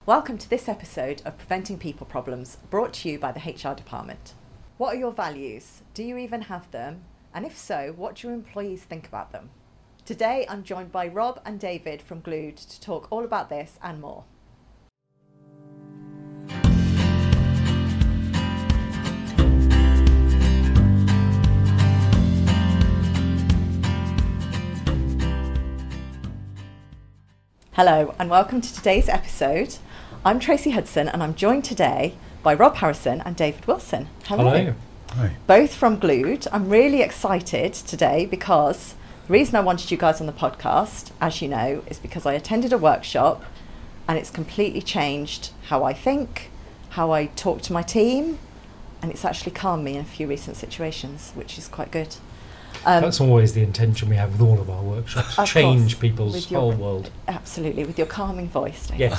Welcome to this episode of Preventing People Problems, brought to you by the HR department. What are your values? Do you even have them? And if so, what do your employees think about them? Today, I'm joined by Rob and David from Glued to talk all about this and more. Hello and welcome to today's episode. I'm Tracy Hudson and I'm joined today by Rob Harrison and David Wilson. Hello. Hi. Both from Glued. I'm really excited today because the reason I wanted you guys on the podcast, as you know, is because I attended a workshop and it's completely changed how I think, how I talk to my team, and it's actually calmed me in a few recent situations, which is quite good. That's always the intention we have with all of our workshops, change people's whole world. Absolutely, with your calming voice, David.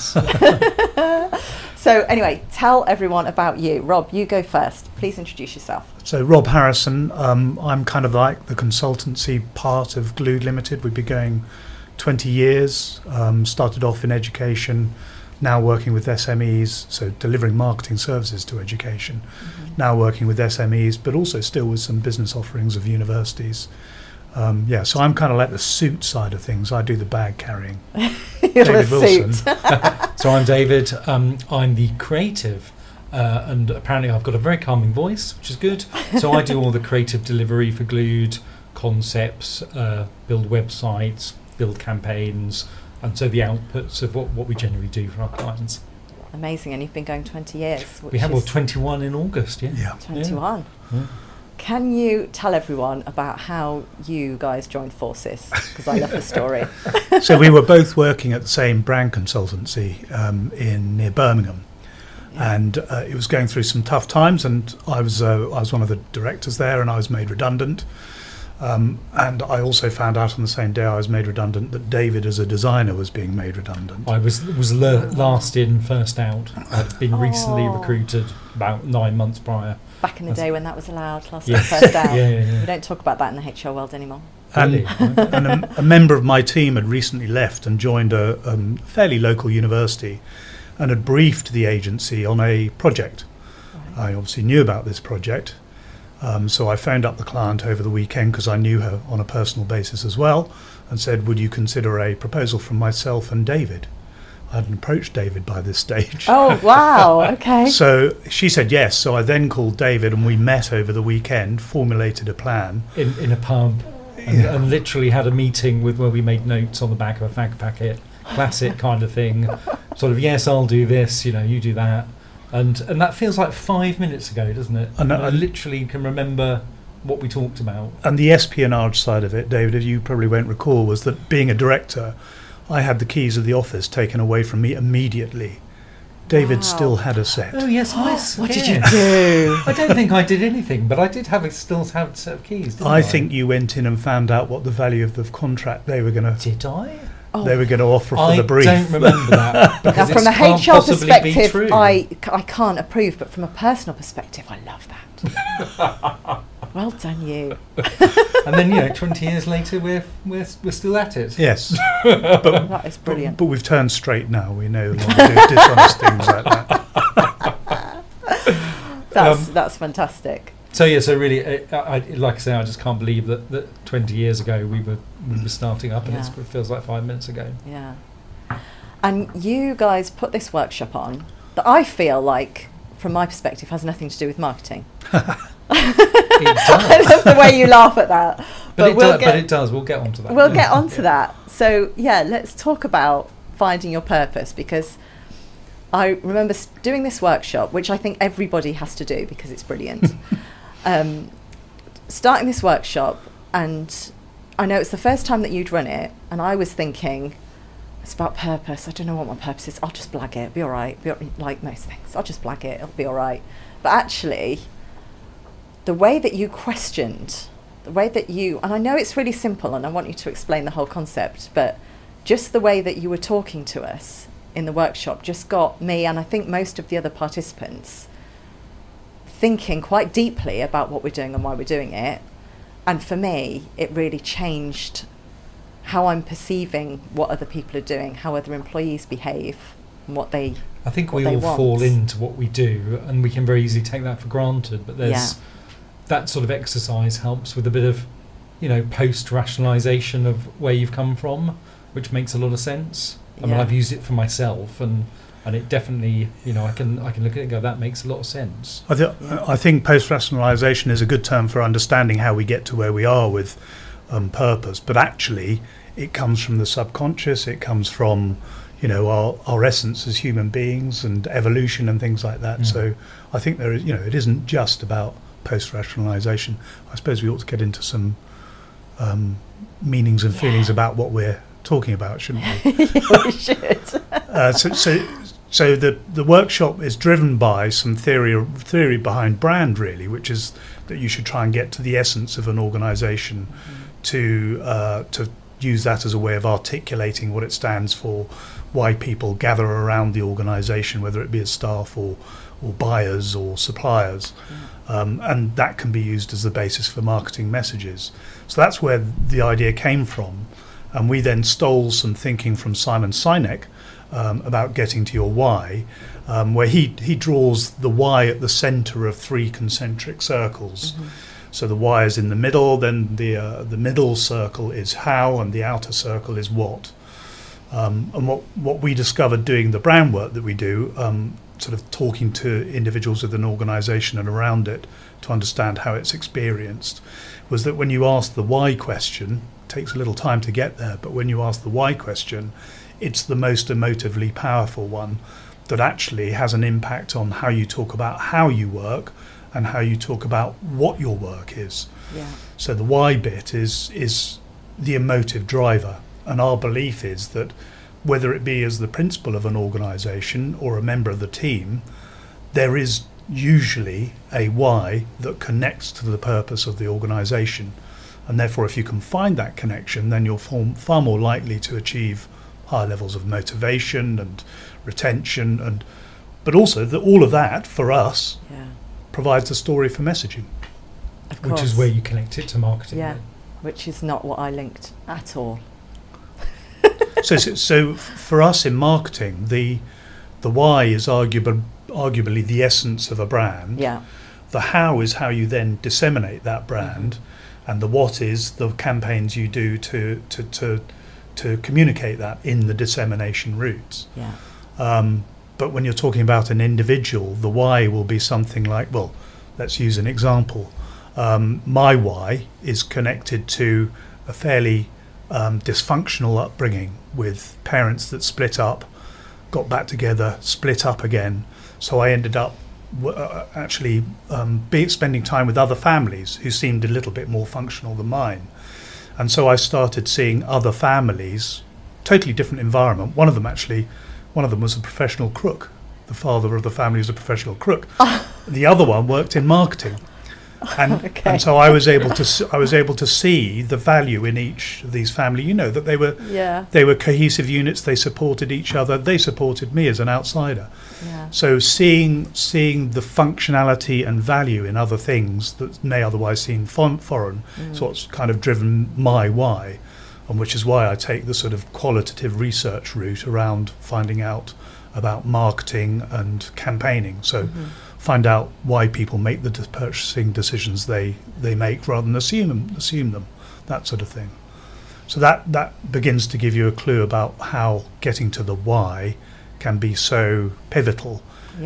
Yes. So anyway, tell everyone about you. Rob, you go first. Please introduce yourself. So Rob Harrison, I'm kind of like the consultancy part of Glued Limited. We've been going 20 years, started off in education, now working with SMEs, so delivering marketing services to education, now working with SMEs, but also still with some business offerings of universities. So I'm kind of like the suit side of things. I do the bag carrying. David Wilson. So I'm David. I'm the creative, and apparently I've got a very calming voice, which is good. So I do all the creative delivery for Glued, concepts, build websites, build campaigns, and so the outputs of what we generally do for our clients. Amazing, and you've been going 20 years. We have 21 in August, yeah. 21. Yeah. Can you tell everyone about how you guys joined forces? Because I love the story. So we were both working at the same brand consultancy near Birmingham, and it was going through some tough times. And I was one of the directors there, and I was made redundant. And I also found out on the same day I was made redundant that David, as a designer, was being made redundant. I was last in, first out. I'd been recently recruited about 9 months prior. Back in the day when that was allowed, last in, first out. We don't talk about that in the HR world anymore. And a member of my team had recently left and joined a fairly local university and had briefed the agency on a project. Right. I obviously knew about this project. So I phoned up the client over the weekend because I knew her on a personal basis as well and said, would you consider a proposal from myself and David? I hadn't approached David by this stage. Oh, wow, okay. So she said yes. So I then called David and we met over the weekend, formulated a plan. In a pub and literally had a meeting where we made notes on the back of a fag packet, classic kind of thing. Sort of, yes, I'll do this, you do that. And that feels like 5 minutes ago, doesn't it? And I literally can remember what we talked about. And the espionage side of it, David, as you probably won't recall, was that being a director, I had the keys of the office taken away from me immediately. David still had a set. Oh, yes, nice. What did you do? I don't think I did anything, but I did still have a set of keys, didn't I? I think you went in and found out what the value of the contract they were going to... Did I? They were going to offer for the brief. I don't remember that. Now, from a HR perspective, I can't approve, but from a personal perspective, I love that. Well done, you. And then, 20 years later, we're still at it. Yes. But that is brilliant. But we've turned straight now. We no longer do dishonest things like that. That's fantastic. So really, like I say, I just can't believe that 20 years ago we were starting up, and it feels like 5 minutes ago. Yeah. And you guys put this workshop on that I feel like, from my perspective, has nothing to do with marketing. It does. I love the way you laugh at that. But it does. We'll get onto that. We'll get onto that. So let's talk about finding your purpose, because I remember doing this workshop, which I think everybody has to do because it's brilliant. Starting this workshop, and I know it's the first time that you'd run it, and I was thinking, it's about purpose. I don't know what my purpose is. I'll just blag it. It'll be all right. Like most things, I'll just blag it. It'll be all right. But actually, the way that you questioned, and I know it's really simple, and I want you to explain the whole concept, but just the way that you were talking to us in the workshop just got me, and I think most of the other participants, thinking quite deeply about what we're doing and why we're doing it. And for me, it really changed how I'm perceiving what other people are doing, how other employees behave. and what they. I think what we they all want. fall into what we do, and we can very easily take that for granted. But there's that sort of exercise helps with a bit of, post-rationalisation of where you've come from, which makes a lot of sense. I mean, I've used it for myself, and it definitely, I can look at it and go, that makes a lot of sense. I think post-rationalisation is a good term for understanding how we get to where we are with purpose, but actually it comes from the subconscious, it comes from our essence as human beings and evolution and things like that. So I think there is, it isn't just about post-rationalisation. I suppose we ought to get into some meanings and feelings about what we're talking about, shouldn't we? We should. So the workshop is driven by some theory behind brand, really, which is that you should try and get to the essence of an organisation, to use that as a way of articulating what it stands for, why people gather around the organisation, whether it be as staff or buyers or suppliers, and that can be used as the basis for marketing messages. So that's where the idea came from, and we then stole some thinking from Simon Sinek about getting to your why, where he draws the why at the centre of three concentric circles. So the why is in the middle, then the middle circle is how, and the outer circle is what. And what we discovered doing the brand work that we do, sort of talking to individuals within an organisation and around it to understand how it's experienced, was that when you ask the why question, it takes a little time to get there, but when you ask the why question, it's the most emotively powerful one that actually has an impact on how you talk about how you work and how you talk about what your work is. So the why bit is the emotive driver, and our belief is that whether it be as the principal of an organisation or a member of the team, there is usually a why that connects to the purpose of the organisation, and therefore if you can find that connection, then you're far more likely to achieve higher levels of motivation and retention, but also that all of that for us provides a story for messaging, which is where you connect it to marketing. Which is not what I linked at all. So for us in marketing, the why is arguably the essence of a brand. The how is how you then disseminate that brand, and the what is the campaigns you do to communicate that in the dissemination routes. But when you're talking about an individual, the why will be something like, well, let's use an example. My why is connected to a fairly dysfunctional upbringing with parents that split up, got back together, split up again. So I ended up actually spending time with other families who seemed a little bit more functional than mine. And so I started seeing other families, totally different environment. One of them was a professional crook. The father of the family was a professional crook. The other one worked in marketing. And so I was able to see the value in each of these family. That they were cohesive units. They supported each other. They supported me as an outsider. So seeing the functionality and value in other things that may otherwise seem foreign is what's kind of driven my why, and which is why I take the sort of qualitative research route around finding out about marketing and campaigning. So find out why people make the purchasing decisions they make rather than assume them, that sort of thing. So that begins to give you a clue about how getting to the why can be so pivotal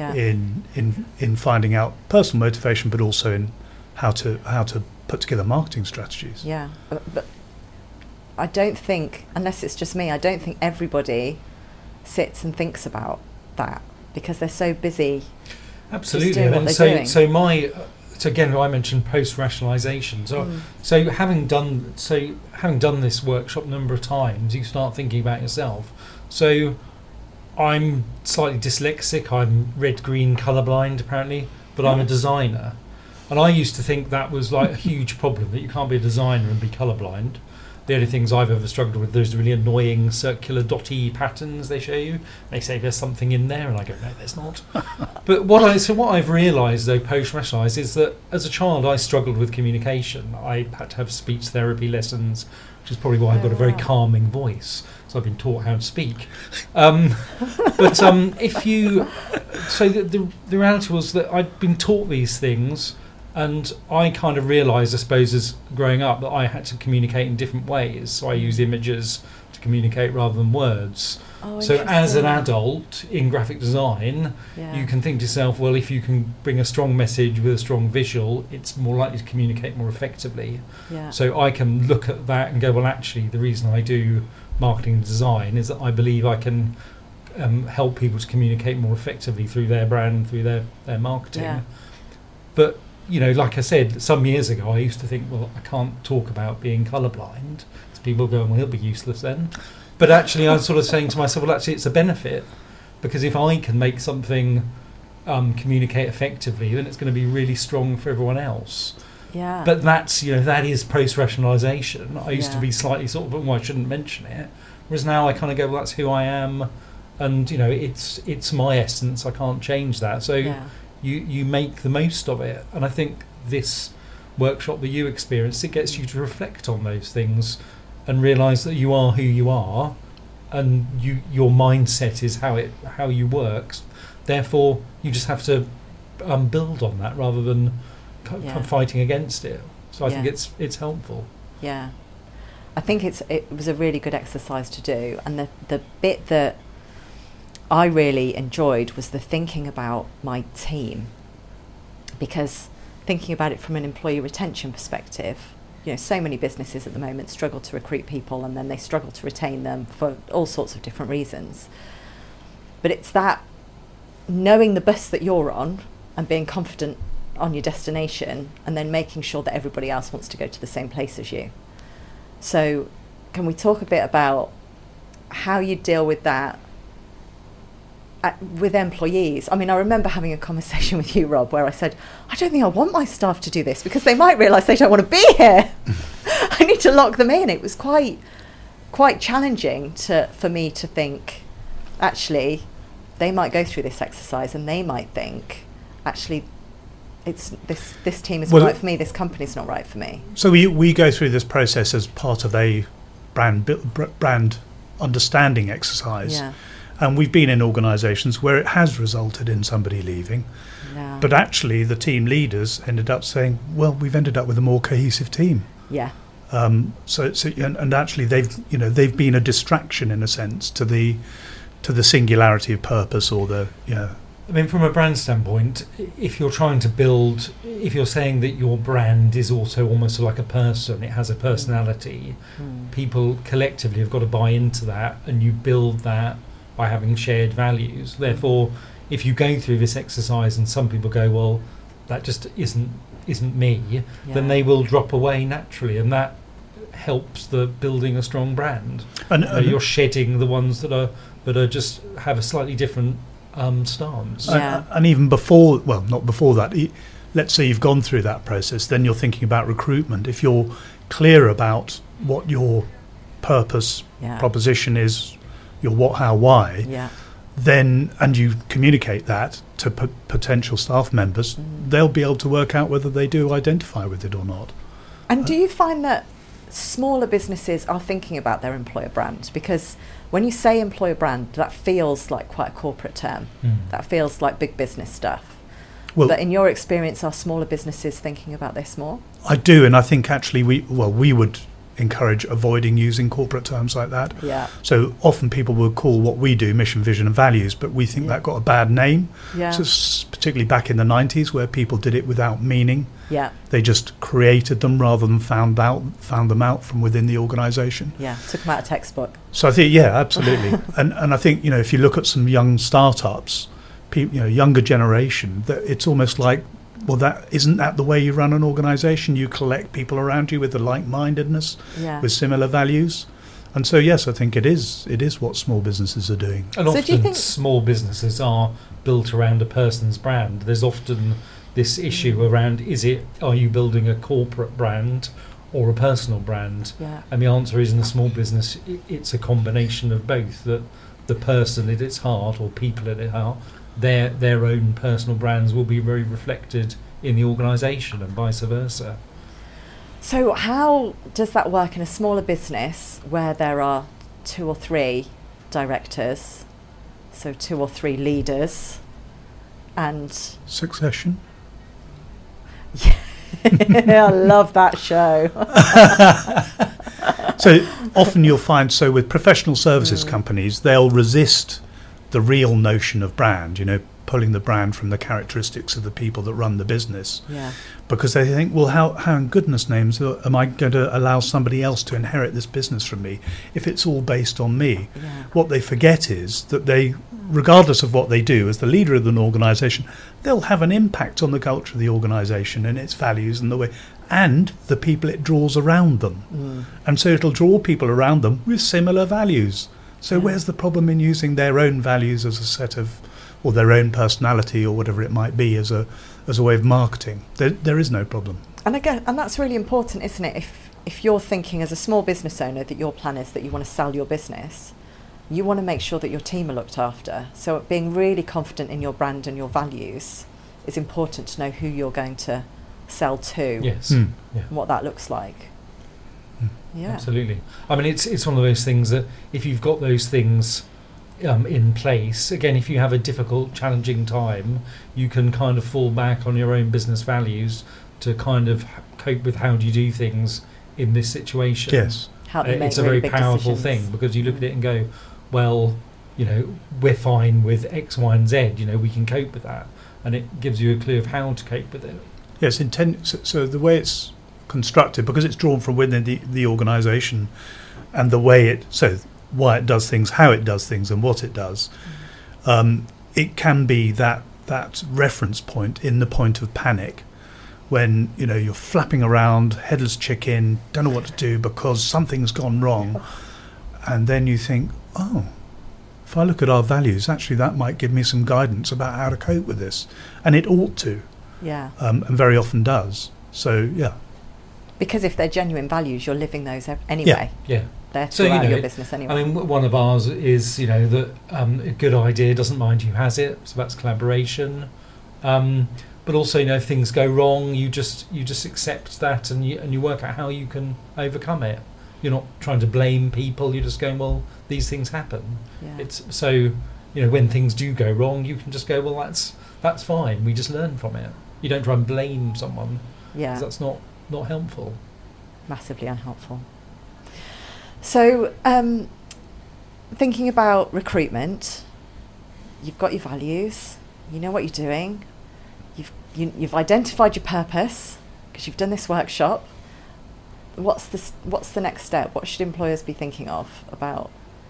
in finding out personal motivation, but also in how to put together marketing strategies. But I don't think, unless it's just me, I don't think everybody sits and thinks about that because they're so busy. Absolutely, doing and what they're doing. So again, I mentioned post-rationalisation. So having done this workshop a number of times, you start thinking about yourself. So I'm slightly dyslexic. I'm red-green colourblind, apparently, but I'm a designer, and I used to think that was like a huge problem, that you can't be a designer and be colourblind. The only things I've ever struggled with, those really annoying circular dotty patterns they show you. They say there's something in there, and I go, no, there's not. But what I've realised, though, post-rationalised, is that as a child I struggled with communication. I had to have speech therapy lessons, which is probably why I've got a very calming voice. So I've been taught how to speak. But if you... So the reality was that I'd been taught these things, and I kind of realised, I suppose, as growing up, that I had to communicate in different ways. So I use images to communicate rather than words. Oh, so as an interesting. adult in graphic design, Yeah. you can think to yourself, well, if you can bring a strong message with a strong visual, it's more likely to communicate more effectively. Yeah. So I can look at that and go, well, actually, the reason I do marketing and design is that I believe I can help people to communicate more effectively through their brand, through their marketing. Yeah. But, you know, like I said, some years ago, I used to think, well, I can't talk about being colourblind. So people go, well, he'll be useless then. But actually, I was sort of saying to myself, well, actually, it's a benefit, because if I can make something communicate effectively, then it's going to be really strong for everyone else. Yeah. But that's, you know, that is post-rationalisation. I used to Yeah. be slightly sort of, well, I shouldn't mention it. Whereas now I kind of go, well, that's who I am, and, you know, it's my essence. I can't change that. So Yeah. you make the most of it. And I think this workshop that you experienced, it gets you to reflect on those things and realise that you are who you are, and your mindset is how you work. Therefore, you just have to build on that rather than Yeah. fighting against it. So I think Yeah. it's helpful. Yeah, I think it was a really good exercise to do, and the bit that I really enjoyed was the thinking about my team, because thinking about it from an employee retention perspective, you know, so many businesses at the moment struggle to recruit people, and then they struggle to retain them for all sorts of different reasons. But it's that knowing the bus that you're on and being confident on your destination, and then making sure that everybody else wants to go to the same place as you. So can we talk a bit about how you deal with that with employees? I mean, I remember having a conversation with you, Rob, where I said, I don't think I want my staff to do this, because they might realise they don't want to be here. I need to lock them in. It was quite challenging for me to think, actually, they might go through this exercise and they might think, actually, it's this team isn't right for me, this company's not right for me. So we go through this process as part of a brand understanding exercise. Yeah. And we've been in organisations where it has resulted in somebody leaving. Yeah. But actually the team leaders ended up saying, well, we've ended up with a more cohesive team. Yeah. And actually they've been a distraction in a sense to the singularity of purpose, or the, you know. I mean, from a brand standpoint, if you're trying to build, if you're saying that your brand is also almost like a person, it has a personality, people collectively have got to buy into that, and you build that by having shared values. Therefore, if you go through this exercise and some people go, well, that just isn't me, then they will drop away naturally, and that helps the building a strong brand. And You're shedding the ones that are just have a slightly different stance. Yeah. And even before, well, not before that, let's say you've gone through that process, then you're thinking about recruitment. If you're clear about what your purpose proposition is, your what, how, why, then, and you communicate that to potential staff members, they'll be able to work out whether they do identify with it or not. And do you find that smaller businesses are thinking about their employer brand? Because when you say employer brand, that feels like quite a corporate term. That feels like big business stuff. Well, but in your experience, are smaller businesses thinking about this more? I do, and I think actually we would encourage avoiding using corporate terms like that. Yeah. So often people will call what we do mission, vision and values, but we think that got a bad name. Yeah. So particularly back in the 90s, where people did it without meaning. Yeah. They just created them rather than found them out from within the organisation. Yeah, took them out of textbook. So I think, yeah, absolutely. and I think, you know, if you look at some young startups, younger generation, that it's almost like, well, isn't that the way you run an organisation? You collect people around you with the like-mindedness, with similar values. And so, yes, I think it is what small businesses are doing. And So do you often think small businesses are built around a person's brand. There's often this issue around, are you building a corporate brand or a personal brand? Yeah. And the answer is, in a small business, it's a combination of both. That the person at its heart, or people at its heart, their own personal brands will be very reflected in the organisation, and vice versa. So how does that work in a smaller business where there are 2 or 3 directors, so 2 or 3 leaders, and Succession. I love that show. So often you'll find, so with professional services companies, they'll resist the real notion of brand, pulling the brand from the characteristics of the people that run the business, Yeah, because they think, well, how in goodness names am I going to allow somebody else to inherit this business from me if it's all based on me? yeah, What they forget is that they, regardless of what they do, as the leader of an organisation, they'll have an impact on the culture of the organisation and its values and the way, and the people it draws around them. And so it'll draw people around them with similar values. So Yeah. where's the problem in using their own values as a set of, or their own personality or whatever it might be as a way of marketing? There is no problem. And again, and that's really important, isn't it? If you're thinking as a small business owner that your plan is that you want to sell your business, you want to make sure that your team are looked after. So being really confident in your brand and your values is important to know who you're going to sell to Yes. Hmm. Yeah. and what that looks like. Yeah. Absolutely. I mean, it's one of those things that if you've got those things in place, again, if you have a difficult, challenging time, you can kind of fall back on your own business values to kind of cope with how do you do things in this situation. Yes. How to make It's a really very big powerful decisions. thing, because you look at it and go, well, we're fine with X, Y, and Z. We can cope with that, and it gives you a clue of how to cope with it. Yes, so the way it's constructed, because it's drawn from within the organisation, and the way why it does things, how it does things, and what it does, it can be that reference point in the point of panic, when you're flapping around, headless chicken, don't know what to do because something's gone wrong, and then you think, oh, if I look at our values, actually that might give me some guidance about how to cope with this, and it ought to. Yeah. And very often does. So, yeah. Because if they're genuine values, you're living those anyway. Yeah. They're So, throughout your business anyway. I mean, one of ours is, that a good idea doesn't mind who has it, so that's collaboration. But also, if things go wrong, you just accept that, and you work out how you can overcome it. You're not trying to blame people. You're just going, well, these things happen. yeah. It's so, when things do go wrong, you can just go, well, that's fine. We just learn from it. You don't try and blame someone, yeah. 'cause that's not helpful. Massively unhelpful. So, thinking about recruitment, you've got your values, you know what you're doing, you've identified your purpose because you've done this workshop. What's the next step? What should employers be thinking of about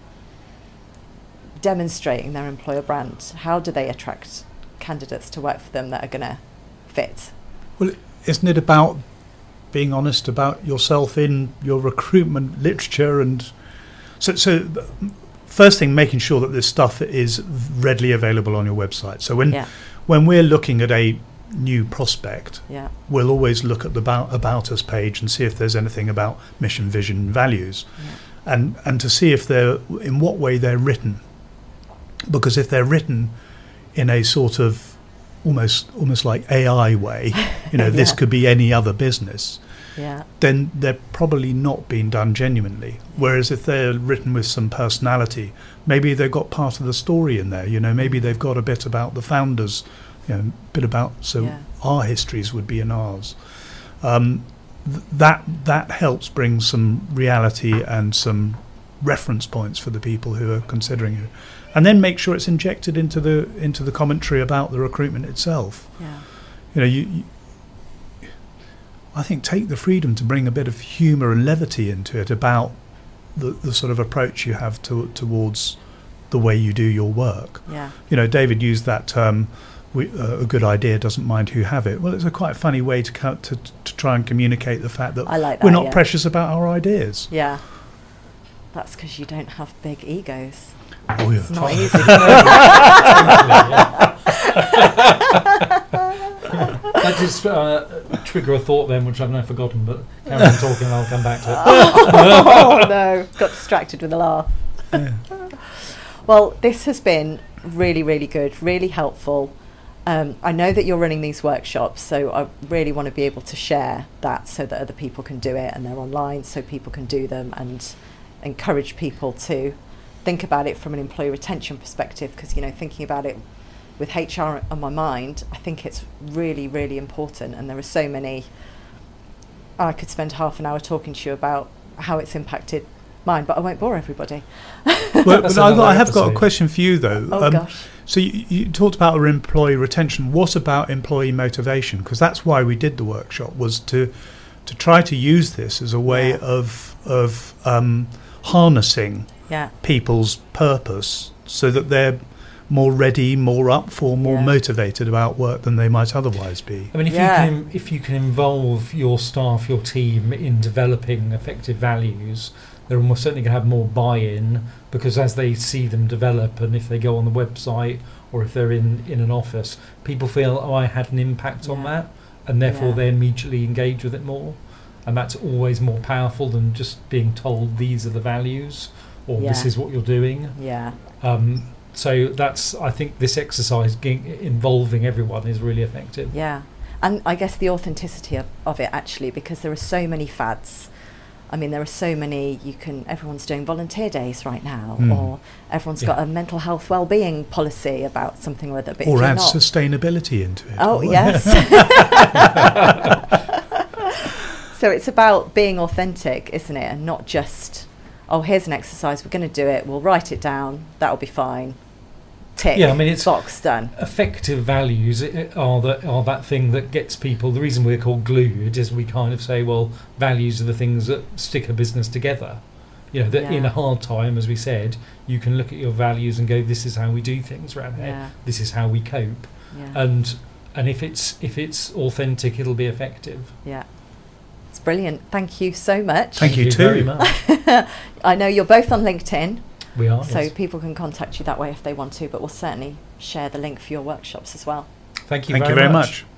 demonstrating their employer brand? How do they attract candidates to work for them that are going to fit? Well, isn't it about being honest about yourself in your recruitment literature? And so first thing, making sure that this stuff is readily available on your website. So when we're looking at a new prospect, Yeah. we'll always look at the about us page and see if there's anything about mission, vision, values, and to see if in what way they're written. Because if they're written in a sort of almost like AI way, this Yeah. could be any other business, Yeah. then they're probably not being done genuinely. Whereas if they're written with some personality, maybe they've got part of the story in there, maybe they've got a bit about the founders, a bit about, our histories would be in ours. That helps bring some reality and some reference points for the people who are considering it. And then make sure it's injected into the commentary about the recruitment itself. Yeah. I think take the freedom to bring a bit of humour and levity into it about the sort of approach you have towards the way you do your work. Yeah. David used that term, a good idea doesn't mind who have it. Well, it's a quite funny way to try and communicate the fact that, I like that, we're not yeah. precious about our ideas. Yeah. That's because you don't have big egos. Oh, yeah. It's not easy. That just trigger a thought then, which I've now forgotten, but carry on talking and I'll come back to it. Oh no, got distracted with a laugh. Yeah. Well, this has been really, really good, really helpful. I know that you're running these workshops, so I really want to be able to share that so that other people can do it, and they're online so people can do them, and encourage people to think about it from an employee retention perspective, because, you know, thinking about it with HR on my mind, I think it's really, really important. And there are so many, I could spend half an hour talking to you about how it's impacted mine, but I won't bore everybody. But I have got a question for you, though. Oh, gosh. So you talked about our employee retention. What about employee motivation? Because that's why we did the workshop, was to try to use this as a way of harnessing people's purpose so that they're more ready, more up for, more motivated about work than they might otherwise be. I mean, if you can involve your staff, your team in developing effective values, they're almost certainly going to have more buy-in, because as they see them develop, and if they go on the website or if they're in an office, people feel, oh, I had an impact on that, and therefore they immediately engage with it more. And that's always more powerful than just being told these are the values, or this is what you're doing. So that's, I think this exercise involving everyone is really effective. Yeah, and I guess the authenticity of it, actually, because there are so many fads. I mean, there are so many, everyone's doing volunteer days right now, or everyone's got a mental health well-being policy about something or other. But or add sustainability into it. Oh, yes. So it's about being authentic, isn't it? And not just, oh, here's an exercise, we're going to do it, we'll write it down, that'll be fine. Tick, I mean, it's box done. Effective values are that thing that gets people. The reason we're called Glued is we kind of say, well, values are the things that stick a business together. You know, that in a hard time, as we said, you can look at your values and go, this is how we do things around here. This is how we cope. And if it's authentic, it'll be effective. Yeah. It's brilliant. Thank you so much. Thank you too. Very much. I know you're both on LinkedIn. We are. So people can contact you that way if they want to, but we'll certainly share the link for your workshops as well. Thank you very much.